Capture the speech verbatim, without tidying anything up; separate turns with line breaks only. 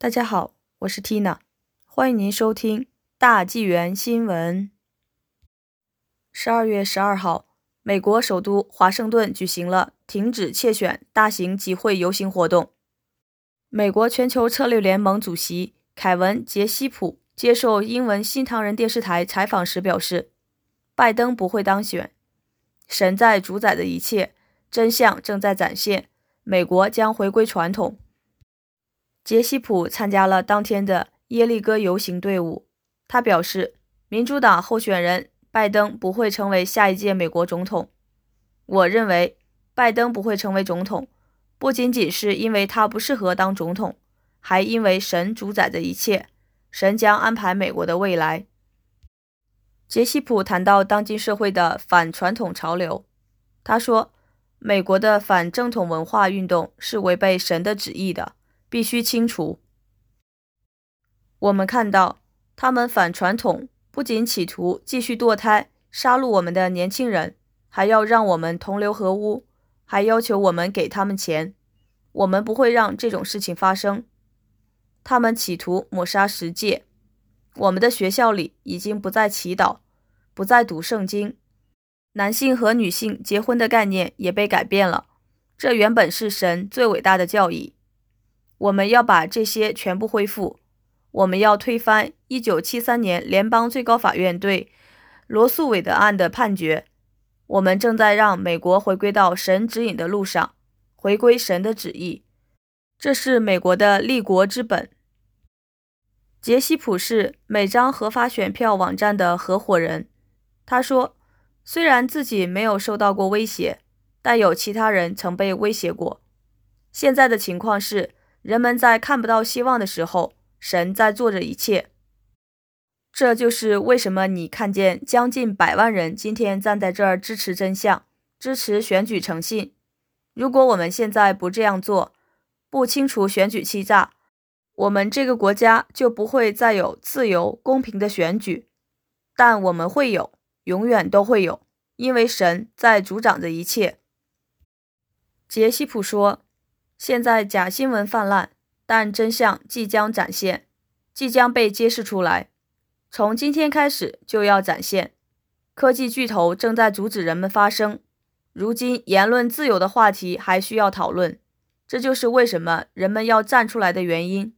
大家好，我是 Tina， 欢迎您收听大纪元新闻。十二月十二号，美国首都华盛顿举行了停止窃选大型集会游行活动。美国全球策略联盟主席凯文·杰西普接受英文新唐人电视台采访时表示，拜登不会当选，神在主宰的一切，真相正在展现，美国将回归传统。杰西普参加了当天的耶利哥游行队伍，他表示，民主党候选人拜登不会成为下一届美国总统。我认为拜登不会成为总统，不仅仅是因为他不适合当总统，还因为神主宰着一切，神将安排美国的未来。杰西普谈到当今社会的反传统潮流，他说，美国的反正统文化运动是违背神的旨意的，必须清除。我们看到，他们反传统，不仅企图继续堕胎，杀戮我们的年轻人，还要让我们同流合污，还要求我们给他们钱。我们不会让这种事情发生。他们企图抹杀十诫。我们的学校里已经不再祈祷，不再读圣经。男性和女性结婚的概念也被改变了，这原本是神最伟大的教义。我们要把这些全部恢复。我们要推翻一九七三年联邦最高法院对罗素韦德案的判决。我们正在让美国回归到神指引的路上，回归神的旨意。这是美国的立国之本。杰西普是美张合法选票网站的合伙人。他说，虽然自己没有受到过威胁，但有其他人曾被威胁过。现在的情况是，人们在看不到希望的时候，神在做着一切。这就是为什么你看见将近百万人今天站在这儿支持真相，支持选举诚信。如果我们现在不这样做，不清除选举欺诈，我们这个国家就不会再有自由公平的选举。但我们会有，永远都会有，因为神在主掌着一切。杰西普说，现在假新闻泛滥，但真相即将展现，即将被揭示出来，从今天开始就要展现。科技巨头正在阻止人们发声，如今言论自由的话题还需要讨论，这就是为什么人们要站出来的原因。